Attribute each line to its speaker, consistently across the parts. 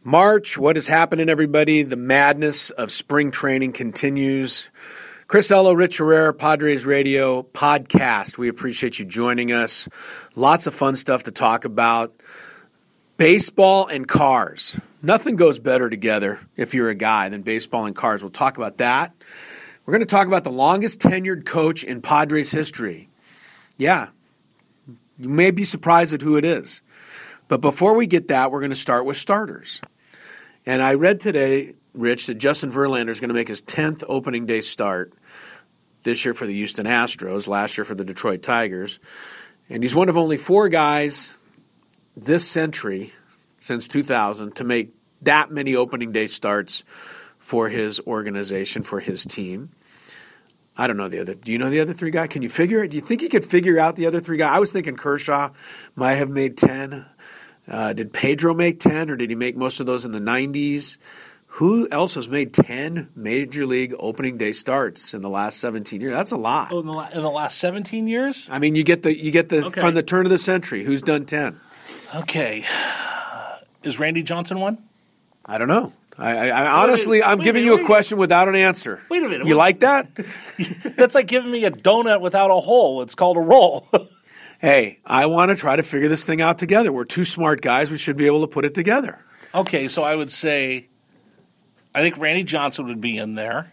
Speaker 1: March, what is happening, everybody? The madness of spring training continues. Chris Ello, Rich Herrera, Padres Radio podcast. We appreciate you joining us. Lots of fun stuff to talk about. Baseball and cars. Nothing goes better together if you're a guy than baseball and cars. We'll talk about that. We're going to talk about the longest tenured coach in Padres history. Yeah, you may be surprised at who it is. But before we get that, we're going to start with starters. And I read today, Rich, that Justin Verlander is going to make his 10th opening day start this year for the Houston Astros, last year for the Detroit Tigers. And he's one of only 4 guys this century, since 2000, to make that many opening day starts for his organization, for his team. I don't know the other. Do you know the other 3 guys? Can you figure it? Do you think you could figure out the other 3 guys? I was thinking Kershaw might have made 10. Did Pedro make 10, or did he make most of those in the 90s? Who else has made 10 Major League opening day starts in the last 17 years? That's a lot.
Speaker 2: Oh, in the last 17 years?
Speaker 1: I mean, you get the okay. From the turn of the century. Who's done 10?
Speaker 2: Okay. Is Randy Johnson one?
Speaker 1: I don't know. I honestly, I'm giving you a question without an answer.
Speaker 2: Wait a minute.
Speaker 1: You like that?
Speaker 2: That's like giving me a donut without a hole. It's called a roll.
Speaker 1: Hey, I want to try to figure this thing out together. We're 2 smart guys. We should be able to put it together.
Speaker 2: Okay, so I would say, I think Randy Johnson would be in there.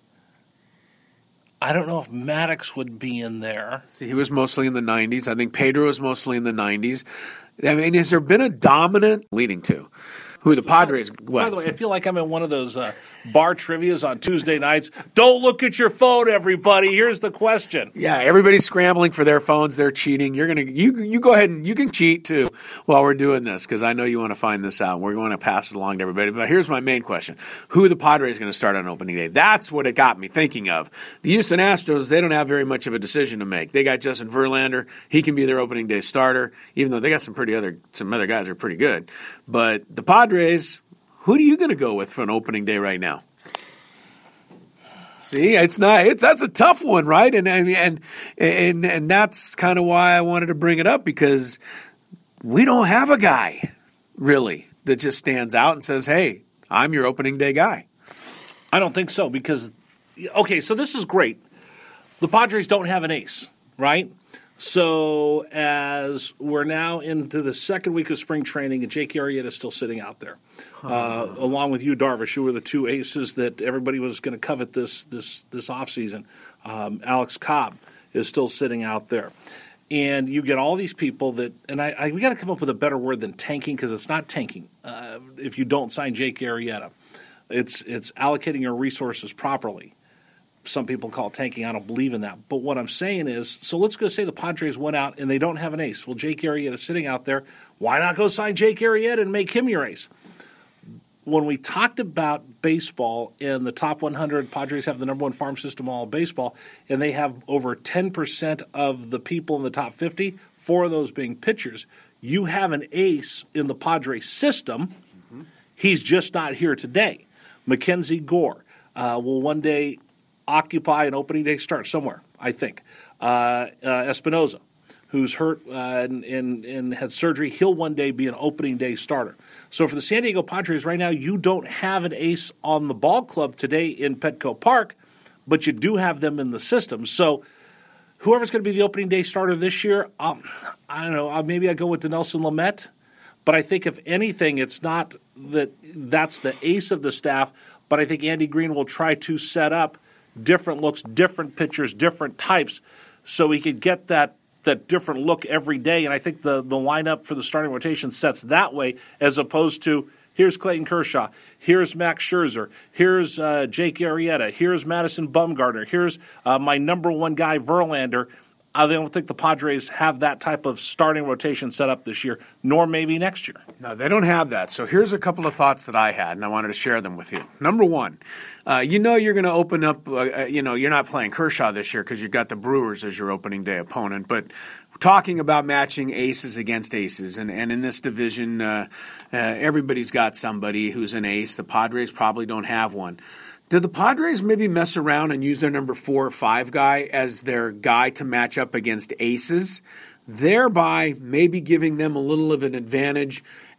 Speaker 2: I don't know if Maddox would be in there.
Speaker 1: See, he was mostly in the 90s. I think Pedro was mostly in the 90s. I mean, has there been a dominant leading to? Who the Padres?
Speaker 2: By the way, I feel like I'm in one of those bar trivias on Tuesday nights. Don't look at your phone, everybody. Here's the question.
Speaker 1: Yeah, everybody's scrambling for their phones. They're cheating. You go ahead and you can cheat too while we're doing this, because I know you want to find this out. We're going to pass it along to everybody. But here's my main question: who are the Padres going to start on opening day? That's what it got me thinking of. The Houston Astros, they don't have very much of a decision to make. They got Justin Verlander. He can be their opening day starter, even though they got some other guys that are pretty good. But the Padres, who are you going to go with for an opening day right now? See, that's a tough one, right? And that's kind of why I wanted to bring it up, because we don't have a guy really that just stands out and says, "Hey, I'm your opening day guy."
Speaker 2: I don't think so, because okay, so this is great. The Padres don't have an ace, right? So as we're now into the second week of spring training, and Jake Arrieta is still sitting out there, along with Yu Darvish, who were the 2 aces that everybody was going to covet this offseason. Alex Cobb is still sitting out there. And you get all these people that – and we got to come up with a better word than tanking, because it's not tanking if you don't sign Jake Arrieta. It's allocating your resources properly. Some people call it tanking. I don't believe in that. But what I'm saying is, so let's go say the Padres went out and they don't have an ace. Well, Jake Arrieta is sitting out there. Why not go sign Jake Arrieta and make him your ace? When we talked about baseball in the top 100, Padres have the number 1 farm system all of baseball, and they have over 10% of the people in the top 50, 4 of those being pitchers. You have an ace in the Padres system. Mm-hmm. He's just not here today. Mackenzie Gore will one day occupy an opening day start somewhere, I think. Espinoza, who's hurt and had surgery, he'll one day be an opening day starter. So for the San Diego Padres right now, you don't have an ace on the ball club today in Petco Park, but you do have them in the system. So whoever's going to be the opening day starter this year, I don't know, maybe I go with Dinelson Lamet. But I think if anything, it's not that's the ace of the staff, but I think Andy Green will try to set up different looks, different pitchers, different types, so he could get that different look every day. And I think the lineup for the starting rotation sets that way, as opposed to here's Clayton Kershaw, here's Max Scherzer, here's Jake Arrieta, here's Madison Bumgarner, here's my number 1 guy, Verlander. I don't think the Padres have that type of starting rotation set up this year, nor maybe next year.
Speaker 1: No, they don't have that. So here's a couple of thoughts that I had, and I wanted to share them with you. Number 1, you're going to open up, you're not playing Kershaw this year because you've got the Brewers as your opening day opponent, but talking about matching aces against aces, and in this division, everybody's got somebody who's an ace. The Padres probably don't have one. Did the Padres maybe mess around and use their number 4 or 5 guy as their guy to match up against aces, thereby maybe giving them a little of an advantage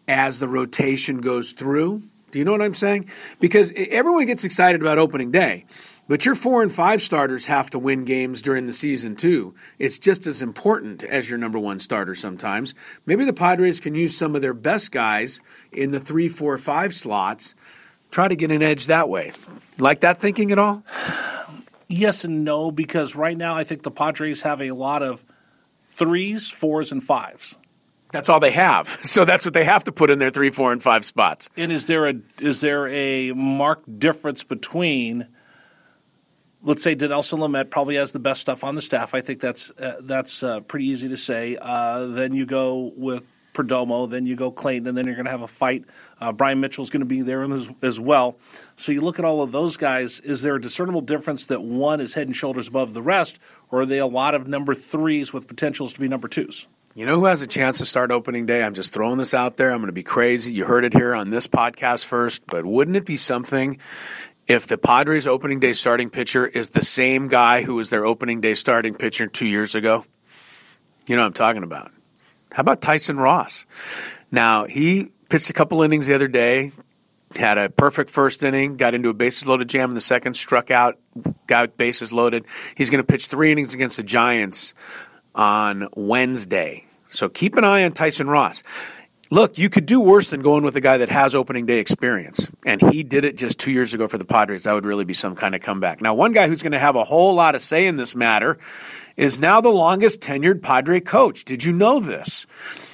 Speaker 1: as the rotation goes through. Do you know what I'm saying? Because everyone gets excited about opening day, but your 4 and 5 starters have to win games during the season too. It's just as important as your number 1 starter sometimes. Maybe the Padres can use some of their best guys in the 3, 4, 5 slots, try to get an edge that way. Like that thinking at all?
Speaker 2: Yes and no, because right now I think the Padres have a lot of 3s, 4s, and 5s.
Speaker 1: That's all they have. So that's what they have to put in their 3, 4, and 5 spots.
Speaker 2: And is there a marked difference between, let's say, Dinelson Lamet probably has the best stuff on the staff. I think that's pretty easy to say. Then you go with Perdomo, then you go Clayton, and then you're going to have a fight. Brian Mitchell's going to be there as well. So you look at all of those guys. Is there a discernible difference that one is head and shoulders above the rest, or are they a lot of number 3s with potentials to be number 2s?
Speaker 1: You know who has a chance to start opening day? I'm just throwing this out there. I'm going to be crazy. You heard it here on this podcast first, but wouldn't it be something if the Padres opening day starting pitcher is the same guy who was their opening day starting pitcher 2 years ago? You know what I'm talking about. How about Tyson Ross? Now, he pitched a couple innings the other day, had a perfect first inning, got into a bases-loaded jam in the second, struck out, got bases loaded. He's going to pitch 3 innings against the Giants on Wednesday. So keep an eye on Tyson Ross. Look, you could do worse than going with a guy that has opening day experience, and he did it just 2 years ago for the Padres. That would really be some kind of comeback. Now, one guy who's going to have a whole lot of say in this matter is now the longest tenured Padre coach. Did you know this?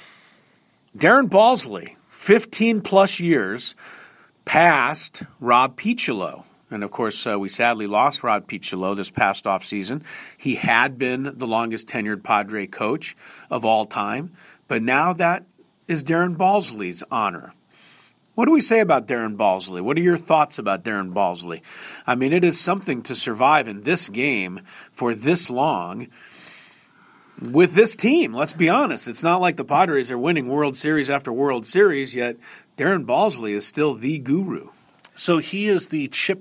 Speaker 1: Darren Balsley, 15-plus years past Rob Piccolo. And, of course, we sadly lost Rob Piccolo this past offseason. He had been the longest tenured Padre coach of all time, but now that is Darren Balsley's honor. What do we say about Darren Balsley? What are your thoughts about Darren Balsley? I mean, it is something to survive in this game for this long with this team. Let's be honest. It's not like the Padres are winning World Series after World Series, yet Darren Balsley is still the guru.
Speaker 2: So he is the Chip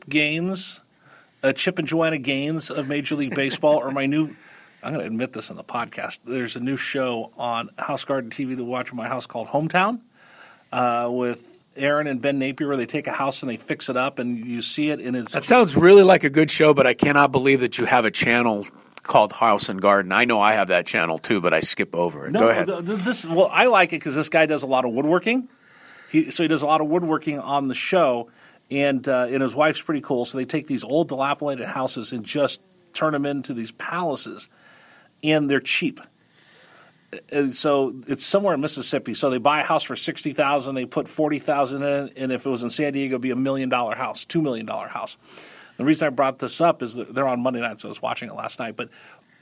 Speaker 2: and Joanna Gaines of Major League Baseball, or my new – I'm going to admit this on the podcast. There's a new show on House Garden TV that we watch in my house called Hometown with Aaron and Ben Napier, where they take a house and they fix it up, and you see it. And
Speaker 1: that sounds really like a good show, but I cannot believe that you have a channel called House and Garden. I know I have that channel too, but I skip over it.
Speaker 2: No,
Speaker 1: go ahead.
Speaker 2: I like it because this guy does a lot of woodworking. So he does a lot of woodworking on the show, and his wife's pretty cool. So they take these old dilapidated houses and just turn them into these palaces. And they're cheap. And so it's somewhere in Mississippi. So they buy a house for $60,000, they put $40,000 in it, and if it was in San Diego, it'd be $1 million house, $2 million house. The reason I brought this up is that they're on Monday night, so I was watching it last night. But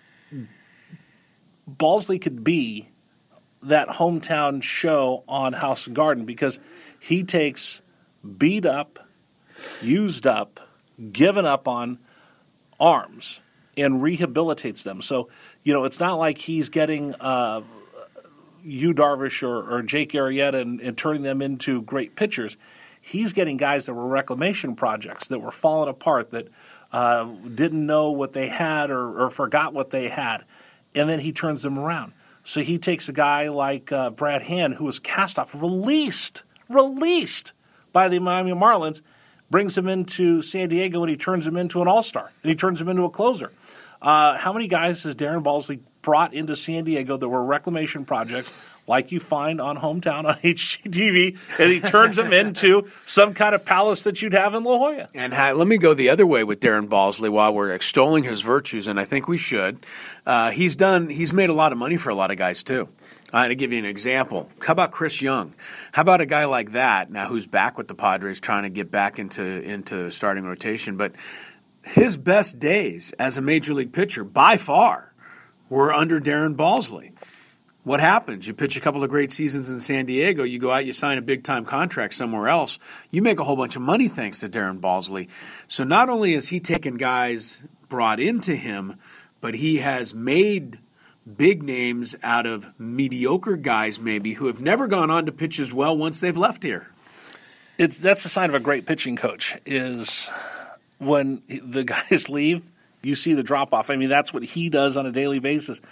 Speaker 2: Balsley could be that hometown show on House and Garden because he takes beat up, used up, given up on arms and rehabilitates them. So, it's not like he's getting Yu Darvish or Jake Arrieta and turning them into great pitchers. He's getting guys that were reclamation projects that were falling apart, that didn't know what they had or forgot what they had, and then he turns them around. So he takes a guy like Brad Hand, who was cast off, released by the Miami Marlins, brings him into San Diego, and he turns him into an all-star, and he turns him into a closer. How many guys has Darren Balsley brought into San Diego that were reclamation projects like you find on Hometown on HGTV, and he turns them into some kind of palace that you'd have in La Jolla?
Speaker 1: And let me go the other way with Darren Balsley while we're extolling his virtues, and I think we should. He's made a lot of money for a lot of guys too. To give you an example, how about Chris Young? How about a guy like that now who's back with the Padres trying to get back into starting rotation? But his best days as a major league pitcher, by far, were under Darren Balsley. What happens? You pitch a couple of great seasons in San Diego, you go out, you sign a big-time contract somewhere else, you make a whole bunch of money thanks to Darren Balsley. So not only has he taken guys brought into him, but he has made big names out of mediocre guys maybe who have never gone on to pitch as well once they've left here.
Speaker 2: That's a sign of a great pitching coach is when the guys leave, you see the drop-off. I mean, that's what he does on a daily basis.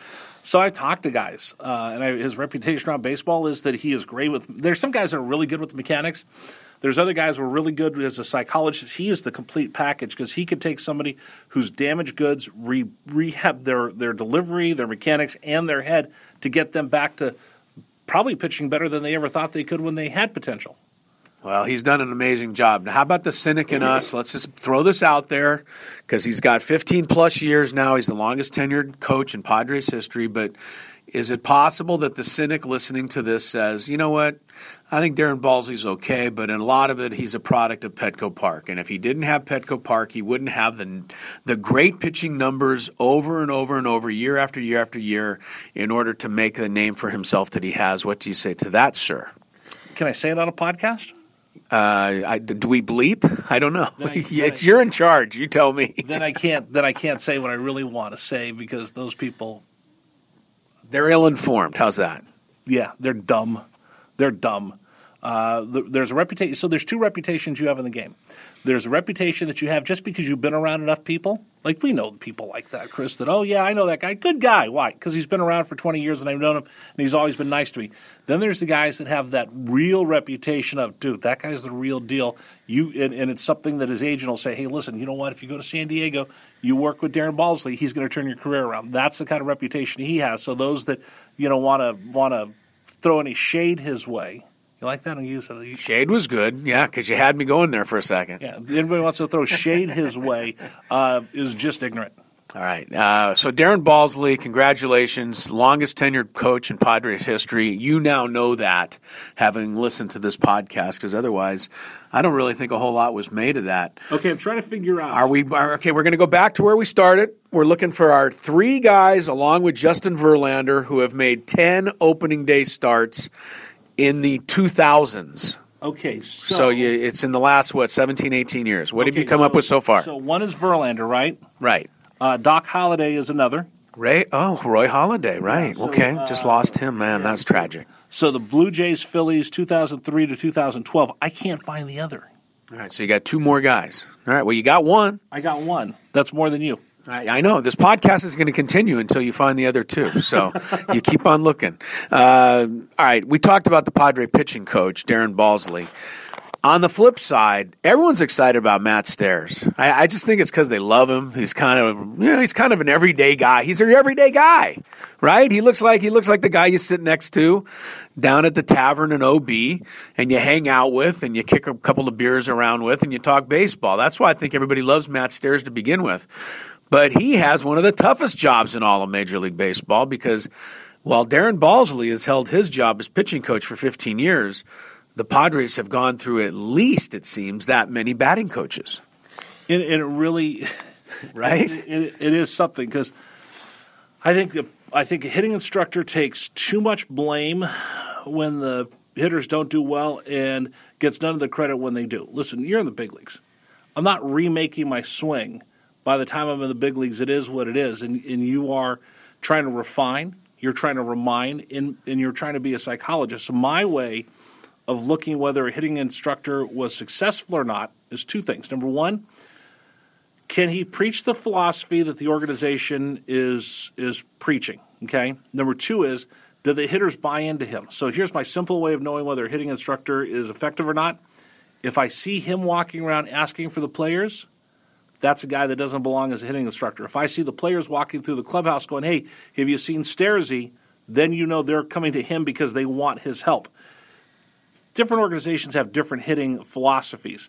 Speaker 2: So I talked to guys, and his reputation around baseball is that he is great with – there's some guys that are really good with the mechanics. There's other guys who are really good as a psychologist. He is the complete package because he could take somebody who's damaged goods, rehab their delivery, their mechanics, and their head to get them back to probably pitching better than they ever thought they could when they had potential.
Speaker 1: Well, he's done an amazing job. Now, how about the cynic in us? Let's just throw this out there because he's got 15-plus years now. He's the longest tenured coach in Padres history. But is it possible that the cynic listening to this says, you know what, I think Darren Balsley's okay, but in a lot of it, he's a product of Petco Park. And if he didn't have Petco Park, he wouldn't have the great pitching numbers over and over and over, year after year after year, in order to make the name for himself that he has. What do you say to that, sir?
Speaker 2: Can I say it on a podcast?
Speaker 1: Do we bleep? I don't know. You're in charge. You tell me.
Speaker 2: Then I can't say what I really want to say because those people,
Speaker 1: they're ill-informed. How's that?
Speaker 2: Yeah, they're dumb. They're dumb. There's a reputation. So there's two reputations you have in the game. There's a reputation that you have just because you've been around enough people. Like we know people like that, Chris, that, oh, yeah, I know that guy. Good guy. Why? Because he's been around for 20 years and I've known him and he's always been nice to me. Then there's the guys that have that real reputation of, dude, that guy's the real deal. And it's something that his agent will say, hey, listen, you know what? If you go to San Diego, you work with Darren Balsley, he's going to turn your career around. That's the kind of reputation he has. So those that, want to throw any shade his way. You like that?
Speaker 1: Shade was good, yeah, because you had me going there for a second.
Speaker 2: Yeah, anybody wants to throw shade his way is just ignorant.
Speaker 1: All right. So Darren Balsley, congratulations, longest tenured coach in Padres history. You now know that, having listened to this podcast, because otherwise I don't really think a whole lot was made of that.
Speaker 2: Okay, I'm trying to figure out.
Speaker 1: Okay, we're going to go back to where we started. We're looking for our three guys, along with Justin Verlander, who have made 10 opening day starts in the 2000s.
Speaker 2: Okay,
Speaker 1: so it's in the last, 17, 18 years. What have you come up with so far?
Speaker 2: So one is Verlander, right?
Speaker 1: Right.
Speaker 2: Doc Holliday is another.
Speaker 1: Roy Halladay, right. Yeah, so, just lost him, man. Yeah, that's tragic.
Speaker 2: So the Blue Jays, Phillies, 2003 to 2012. I can't find the other.
Speaker 1: All right, so you got two more guys. All right, well, you got one.
Speaker 2: I got one. That's more than you.
Speaker 1: I know. This podcast is going to continue until you find the other two, so you keep on looking. All right, we talked about the Padre pitching coach, Darren Balsley. On the flip side, everyone's excited about Matt Stairs. I just think it's because they love him. He's kind of an everyday guy. He's an everyday guy, right? He looks like the guy you sit next to down at the tavern in OB, and you hang out with, and you kick a couple of beers around with, and you talk baseball. That's why I think everybody loves Matt Stairs to begin with. But he has one of the toughest jobs in all of Major League Baseball because while Darren Balsley has held his job as pitching coach for 15 years, the Padres have gone through at least, it seems, that many batting coaches.
Speaker 2: And it really – right? It is something because I think a hitting instructor takes too much blame when the hitters don't do well and gets none of the credit when they do. Listen, you're in the big leagues. I'm not remaking my swing. By the time I'm in the big leagues, it is what it is, and you are trying to refine, you're trying to remind, and you're trying to be a psychologist. So my way of looking whether a hitting instructor was successful or not is two things. Number one, can he preach the philosophy that the organization is preaching? Okay. Number two is, do the hitters buy into him? So here's my simple way of knowing whether a hitting instructor is effective or not. If I see him walking around asking for the players, that's a guy that doesn't belong as a hitting instructor. If I see the players walking through the clubhouse going, hey, have you seen Stairsy? Then you know they're coming to him because they want his help. Different organizations have different hitting philosophies.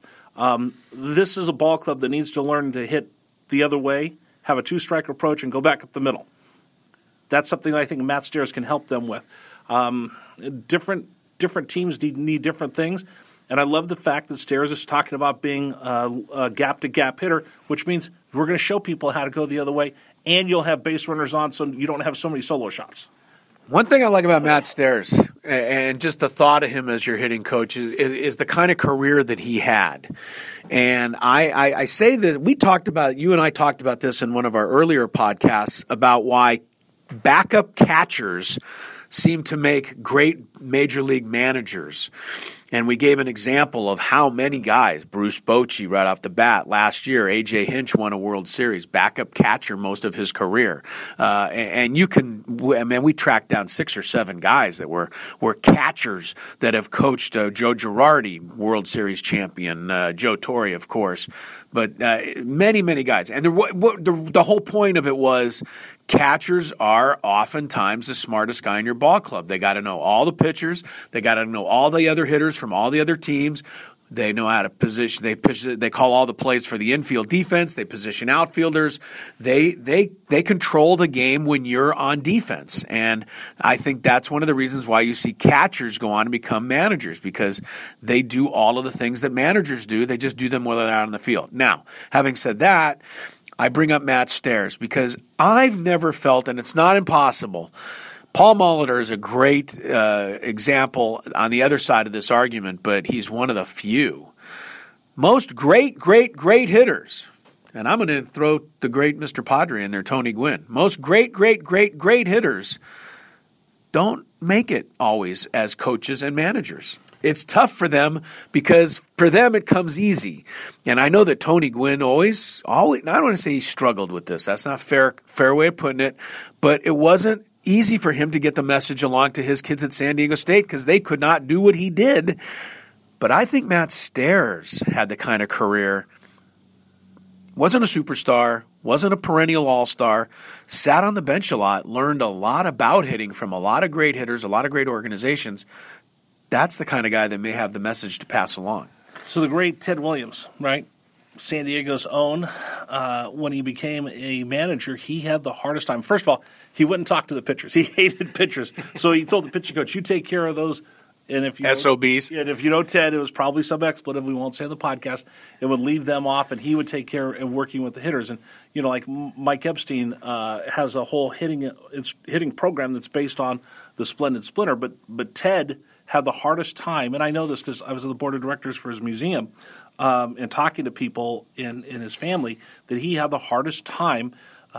Speaker 2: This is a ball club that needs to learn to hit the other way, have a two-strike approach, and go back up the middle. That's something I think Matt Stairs can help them with. Different teams need different things. And I love the fact that Stairs is talking about being a gap-to-gap hitter, which means we're going to show people how to go the other way, and you'll have base runners on so you don't have so many solo shots.
Speaker 1: One thing I like about Matt Stairs, and just the thought of him as your hitting coach, is the kind of career that he had. And I say that you and I talked about this in one of our earlier podcasts about why backup catchers seem to make great major league managers. And we gave an example of how many guys, Bruce Bochy right off the bat last year, A.J. Hinch won a World Series, backup catcher most of his career. And you can, we tracked down 6 or 7 guys that were catchers that have coached Joe Girardi, World Series champion, Joe Torre, of course, but many, many guys. And the whole point of it was catchers are oftentimes the smartest guy in your ball club. They got to know all the pitchers. They got to know all the other hitters from all the other teams. They know how to position. They call all the plays for the infield defense. They position outfielders. They control the game when you're on defense. And I think that's one of the reasons why you see catchers go on and become managers, because they do all of the things that managers do. They just do them while they're out on the field. Now, having said that, I bring up Matt Stairs because I've never felt, and it's not impossible, Paul Molitor is a great example on the other side of this argument, but he's one of the few. Most great hitters, and I'm going to throw the great Mr. Padre in there, Tony Gwynn. Most great hitters don't make it always as coaches and managers. It's tough for them because for them it comes easy. And I know that Tony Gwynn always, I don't want to say he struggled with this. That's not a fair way of putting it. But it wasn't easy for him to get the message along to his kids at San Diego State because they could not do what he did. But I think Matt Stairs had the kind of career, wasn't a superstar, wasn't a perennial all-star, sat on the bench a lot, learned a lot about hitting from a lot of great hitters, a lot of great organizations. That's the kind of guy that may have the message to pass along.
Speaker 2: So the great Ted Williams, right? San Diego's own, when he became a manager, he had the hardest time. First of all, he wouldn't talk to the pitchers. He hated pitchers. So he told the pitching coach, you take care of those. And if you
Speaker 1: SOBs.
Speaker 2: And if you know Ted, it was probably some expletive we won't say on the podcast. It would leave them off, and he would take care of working with the hitters. And, like Mike Epstein has a whole hitting program that's based on the Splendid Splinter. But Ted had the hardest time, and I know this because I was on the board of directors for his museum, and talking to people in his family, that he had the hardest time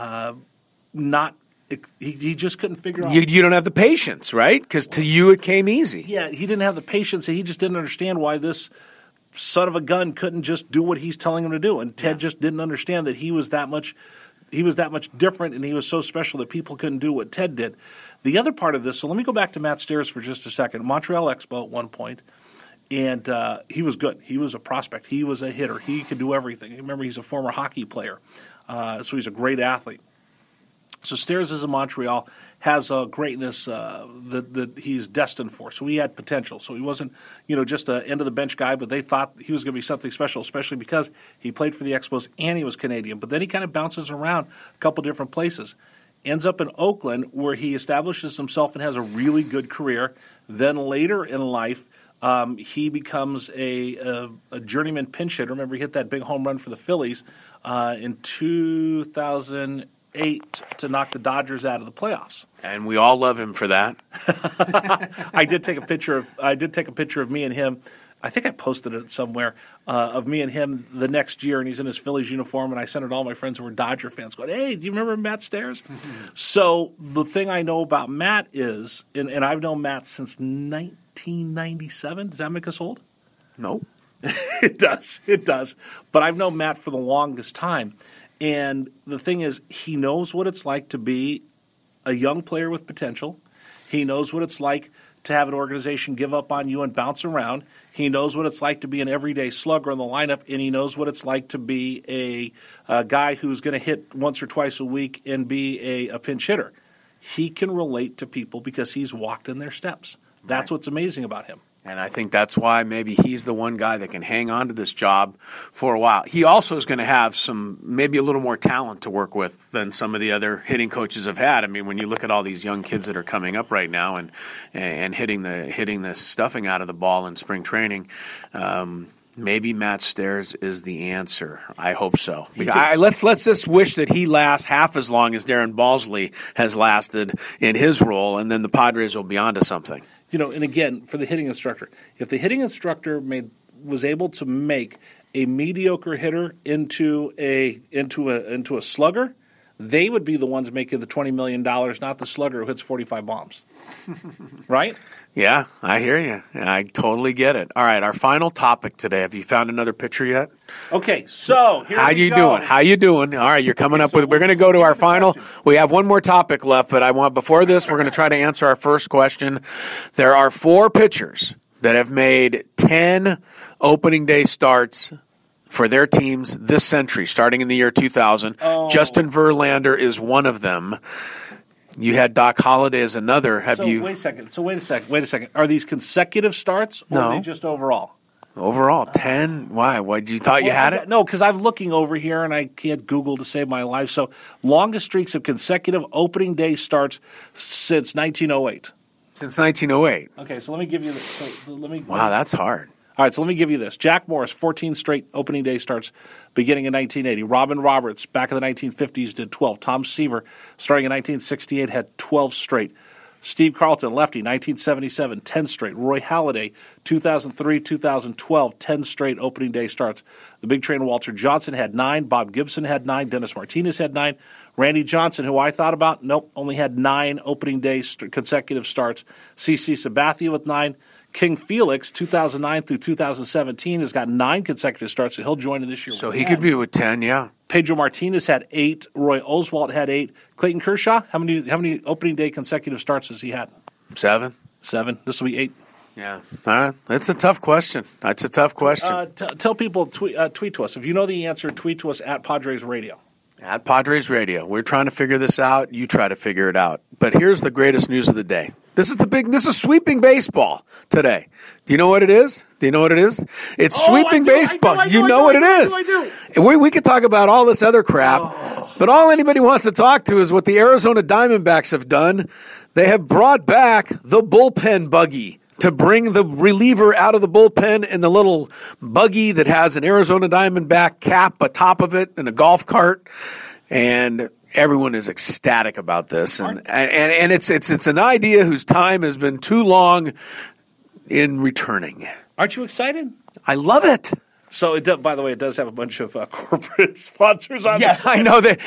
Speaker 2: he just couldn't figure out.
Speaker 1: You don't have the patience, right? Because to you it came easy.
Speaker 2: Yeah, he didn't have the patience, and he just didn't understand why this son of a gun couldn't just do what he's telling him to do. And Ted just didn't understand that he was that much different, and he was so special that people couldn't do what Ted did. The other part of this, so let me go back to Matt Stairs for just a second. Montreal Expo at one point, and he was good. He was a prospect. He was a hitter. He could do everything. Remember, he's a former hockey player, so he's a great athlete. So Stairs is in Montreal, has a greatness that he's destined for. So he had potential. So he wasn't, just an end-of-the-bench guy, but they thought he was going to be something special, especially because he played for the Expos and he was Canadian. But then he kind of bounces around a couple different places. Ends up in Oakland, where he establishes himself and has a really good career. Then later in life, he becomes a journeyman pinch hitter. Remember, he hit that big home run for the Phillies in 2008 to knock the Dodgers out of the playoffs.
Speaker 1: And we all love him for that.
Speaker 2: I did take a picture of me and him. I think I posted it somewhere, of me and him the next year, and he's in his Phillies uniform, and I sent it to all my friends who were Dodger fans going, hey, do you remember Matt Stairs? So the thing I know about Matt is, and I've known Matt since 1997. Does that make us old?
Speaker 1: No.
Speaker 2: It does. But I've known Matt for the longest time. And the thing is, he knows what it's like to be a young player with potential. He knows what it's like to have an organization give up on you and bounce around. He knows what it's like to be an everyday slugger in the lineup, and he knows what it's like to be a guy who's going to hit once or twice a week and be a pinch hitter. He can relate to people because he's walked in their steps. That's what's amazing about him.
Speaker 1: And I think that's why maybe he's the one guy that can hang on to this job for a while. He also is going to have maybe a little more talent to work with than some of the other hitting coaches have had. I mean, when you look at all these young kids that are coming up right now and hitting the stuffing out of the ball in spring training, maybe Matt Stairs is the answer. I hope so. Let's just wish that he lasts half as long as Darren Balsley has lasted in his role, and then the Padres will be onto something.
Speaker 2: And again, for the hitting instructor, if the hitting instructor was able to make a mediocre hitter into a slugger, they would be the ones making the $20 million, not the slugger who hits 45 bombs. Right?
Speaker 1: Yeah, I hear you. I totally get it. All right, our final topic today. Have you found another pitcher yet?
Speaker 2: Okay, so here
Speaker 1: How
Speaker 2: we
Speaker 1: you
Speaker 2: go.
Speaker 1: doing? How you doing? All right, you're coming up with. We're going to go to our final. We have one more topic left, but before this, we're going to try to answer our first question. There are 4 pitchers that have made 10 opening day starts for their teams this century, starting in the year 2000.
Speaker 2: Oh.
Speaker 1: Justin Verlander is one of them. You had Doc Holliday as another.
Speaker 2: Wait a second. Are these consecutive starts or
Speaker 1: No.
Speaker 2: are they just overall?
Speaker 1: Overall, 10? Why? What, you thought you had it?
Speaker 2: No, because I'm looking over here and I can't Google to save my life. So, longest streaks of consecutive opening day starts since 1908.
Speaker 1: Since 1908.
Speaker 2: Okay, so let me give you
Speaker 1: Wow, that's hard.
Speaker 2: All right, so let me give you this. Jack Morris, 14 straight opening day starts beginning in 1980. Robin Roberts, back in the 1950s, did 12. Tom Seaver, starting in 1968, had 12 straight. Steve Carlton, lefty, 1977, 10 straight. Roy Halladay, 2003, 2012, 10 straight opening day starts. The big trainer Walter Johnson had 9. Bob Gibson had 9. Dennis Martinez had 9. Randy Johnson, who I thought about, only had 9 opening day consecutive starts. CC Sabathia with 9. King Felix, 2009 through 2017, has got 9 consecutive starts, so he'll join in this year.
Speaker 1: So he could be with 10, yeah.
Speaker 2: Pedro Martinez had 8. Roy Oswalt had 8. Clayton Kershaw, how many opening day consecutive starts has he had?
Speaker 1: 7.
Speaker 2: 7. This will be 8.
Speaker 1: Yeah. It's a tough question. That's a tough question.
Speaker 2: Tell people, tweet to us. If you know the answer, tweet to us at Padres Radio.
Speaker 1: At Padres Radio. We're trying to figure this out. You try to figure it out. But here's the greatest news of the day. This is sweeping baseball today. Do you know what it is? It's sweeping baseball. You know what it is. We could talk about all this other crap, but all anybody wants to talk to is what the Arizona Diamondbacks have done. They have brought back the bullpen buggy to bring the reliever out of the bullpen in the little buggy that has an Arizona Diamondback cap atop of it and a golf cart. And everyone is ecstatic about this, and it's an idea whose time has been too long in returning.
Speaker 2: Aren't you excited?
Speaker 1: I love it.
Speaker 2: So, by the way, it does have a bunch of corporate sponsors on it.
Speaker 1: Yeah, I know that.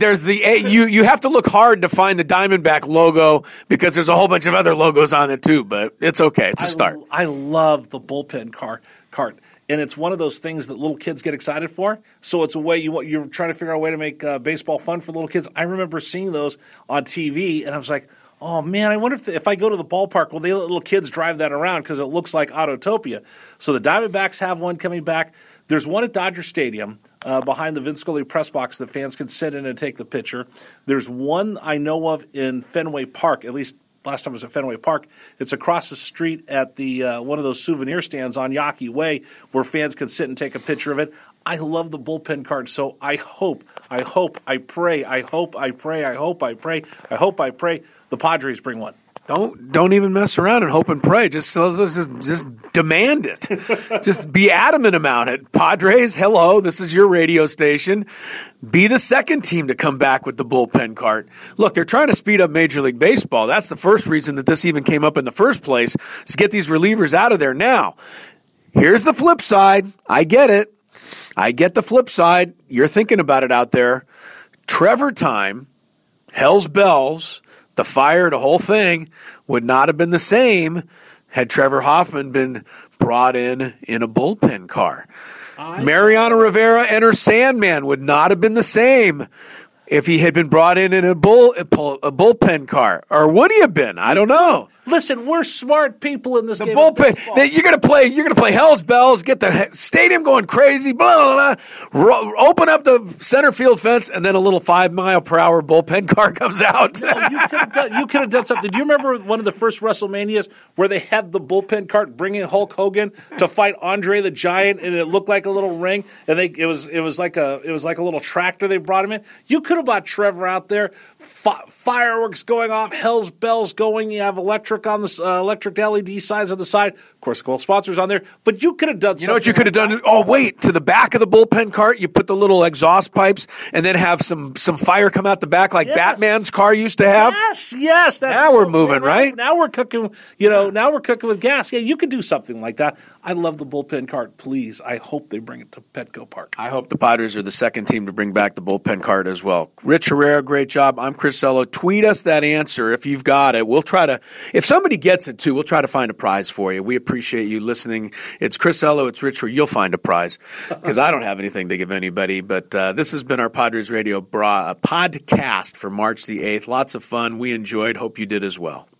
Speaker 1: You have to look hard to find the Diamondback logo because there's a whole bunch of other logos on it too. But it's okay. It's a start.
Speaker 2: I love the bullpen cart. And it's one of those things that little kids get excited for. So it's a way you're trying to figure out a way to make baseball fun for little kids. I remember seeing those on TV, and I was like, oh, man, I wonder if I go to the ballpark, will they let little kids drive that around because it looks like Autotopia. So the Diamondbacks have one coming back. There's one at Dodger Stadium behind the Vince Scully press box that fans can sit in and take the picture. There's one I know of in Fenway Park, at least last time I was at Fenway Park. It's across the street at the one of those souvenir stands on Yawkey Way where fans can sit and take a picture of it. I love the bullpen card, so I hope, I pray the Padres bring one.
Speaker 1: Don't even mess around and hope and pray. Just demand it. Just be adamant about it. Padres, hello, this is your radio station. Be the second team to come back with the bullpen cart. Look, they're trying to speed up Major League Baseball. That's the first reason that this even came up in the first place, is to get these relievers out of there now. Here's the flip side. I get it. I get the flip side. You're thinking about it out there. Trevor time, Hell's Bells, the fire, the whole thing would not have been the same had Trevor Hoffman been brought in a bullpen car. Mariano Rivera and her Sandman would not have been the same if he had been brought in a bullpen car. Or would he have been? I don't know.
Speaker 2: Listen, we're smart people in this game.
Speaker 1: The bullpen. You're gonna play Hell's Bells, get the stadium going crazy, blah, blah, blah, open up the center field fence, and then a little 5-mile-per-hour bullpen car comes out.
Speaker 2: You could have done something. Do you remember one of the first WrestleManias where they had the bullpen cart bringing Hulk Hogan to fight Andre the Giant, and it looked like a little ring, and it was like a little tractor they brought him in. You could have brought Trevor out there, fireworks going off, Hell's Bells going. You have electric electric on the electric LED signs on the side. Of course, cool sponsors on there. But you could have done.
Speaker 1: You know what you could have done? Oh, wait! To the back of the bullpen cart, you put the little exhaust pipes, and then have some fire come out the back, like Batman's car used to have.
Speaker 2: Yes.
Speaker 1: Now we're moving, right?
Speaker 2: Now we're cooking. Now we're cooking with gas. Yeah, you could do something like that. I love the bullpen cart. Please, I hope they bring it to Petco Park.
Speaker 1: I hope the Padres are the second team to bring back the bullpen cart as well. Rich Herrera, great job. I'm Chris Ello. Tweet us that answer if you've got it. We'll try to, if somebody gets it too, we'll try to find a prize for you. We appreciate you listening. It's Chris Ello. It's Rich. You'll find a prize because I don't have anything to give anybody. But this has been our Padres Radio podcast for March the 8th. Lots of fun. We enjoyed. Hope you did as well.